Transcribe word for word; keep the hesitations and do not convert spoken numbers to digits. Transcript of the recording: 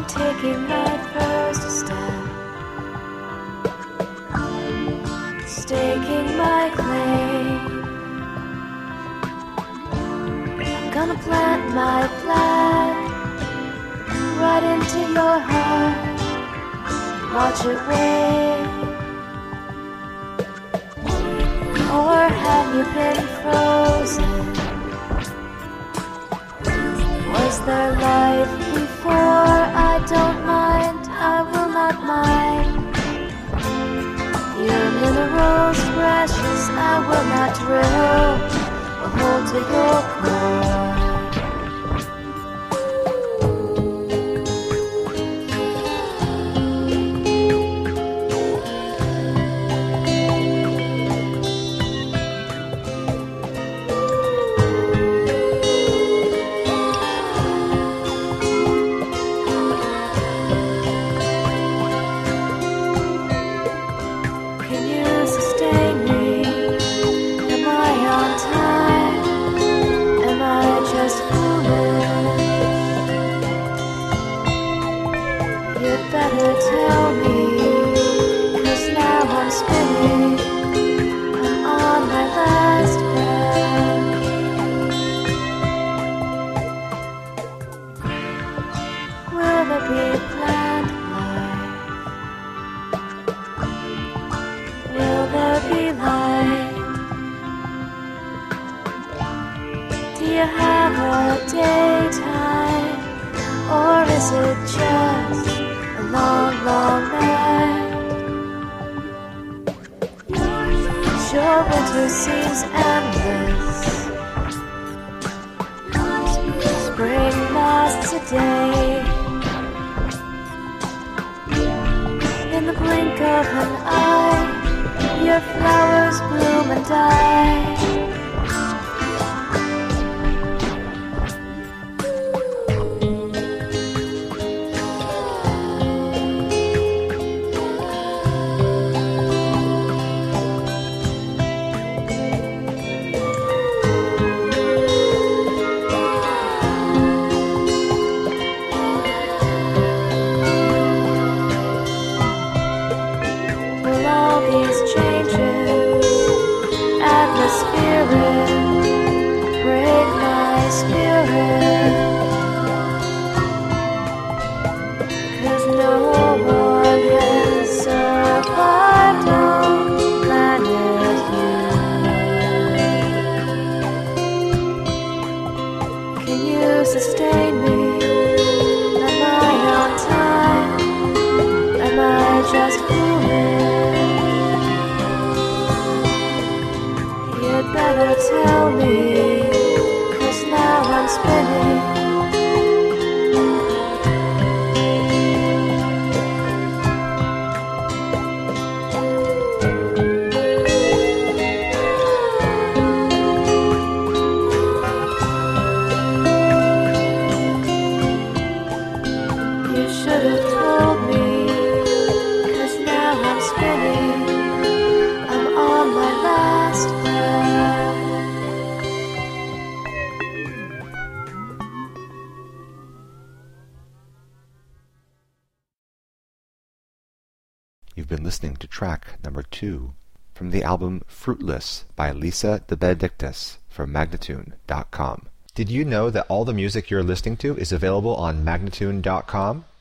I'm taking my first step, staking my claim. I'm gonna plant my flag right into your heart, watch it wave. Or have you been frozen? Was there life before? I don't mind, I will not mind. Your minerals precious, I will not drill a hole to your core. You've been listening to track number two from the album Fruitless by Lisa de Benedictis from Magnatune dot com. Did you know that all the music you're listening to is available on Magnatune dot com?